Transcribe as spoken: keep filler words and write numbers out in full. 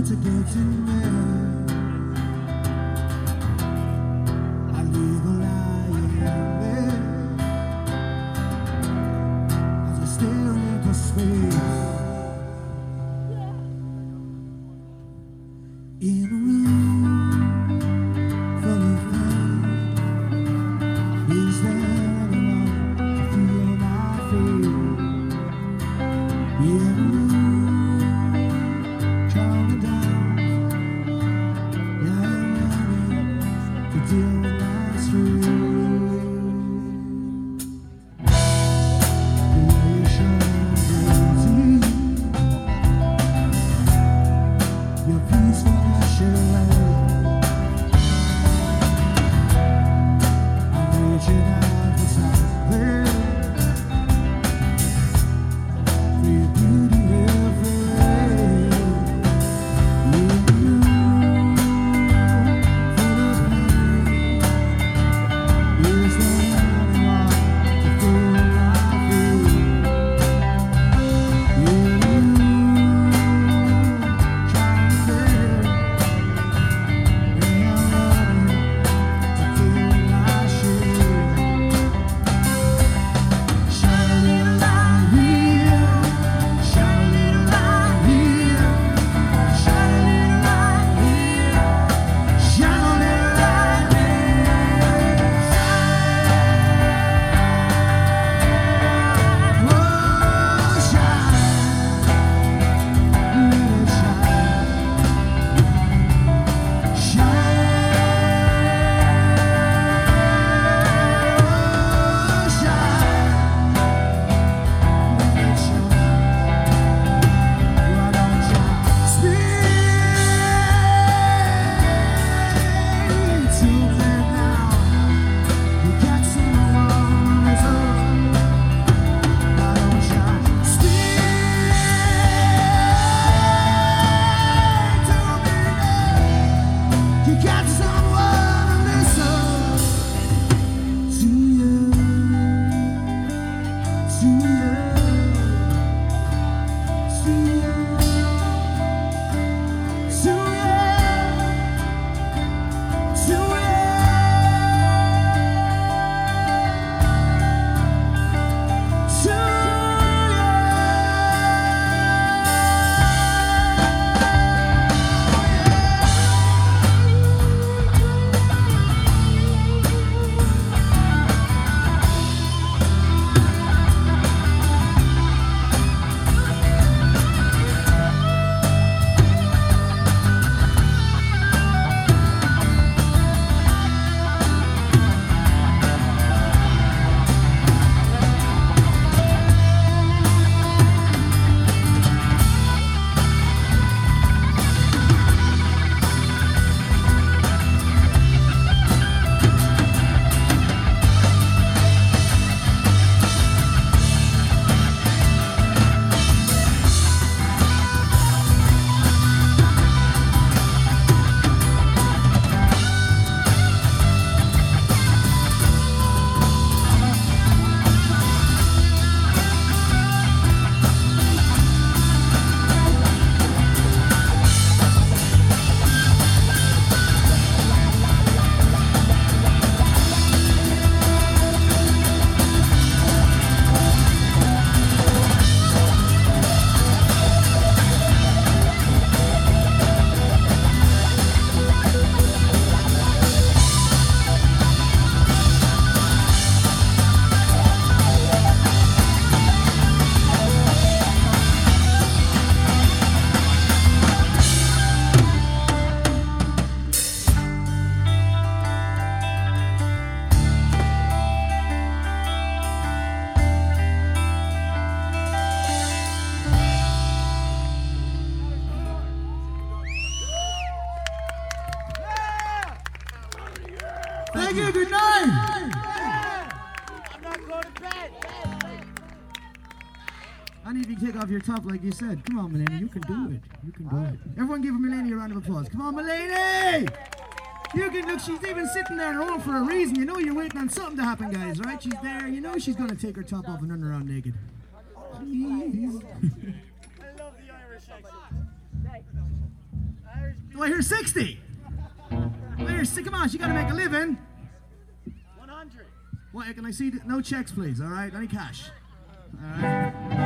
to getting there. I leave a lying there as I stare into space. In a room full of pain, is there anyone to feel my fear? In a room trying to die, yeah, I'm ready to deal with my street. Creation beauty, your peaceful ashes. I'm reaching out for something, for your beauty will fade. You, full of pain, is there anyone to feel my fear? You, trying to fade, yeah, I'm ready to feel my shit. Shine a little light here, shine a little light here, shine a little light here, shine a little light there. Oh, shine, little shine, shine, oh, shine, little shine. Why don't you speak to me now? You got someone that's up. Why don't you speak to me now? You got someone to listen to you, to you, to you, to you, to you. Thank you, good night. I'm not going to bed. I need you to take off your top like you said. Come on, Mulaney, you can do it. You can do it. Everyone give Mulaney a round of applause. Come on, Mulaney! You can look, she's even sitting there in her own for a reason. You know you're waiting on something to happen, guys, right? She's there, you know she's gonna take her top off and run around naked. Please. I love the Irish accent. Do I hear sixty? Do I hear sixty? Come on, she got to make a living. one hundred. What, can I see? The, no checks, please, all right? Any cash? All right.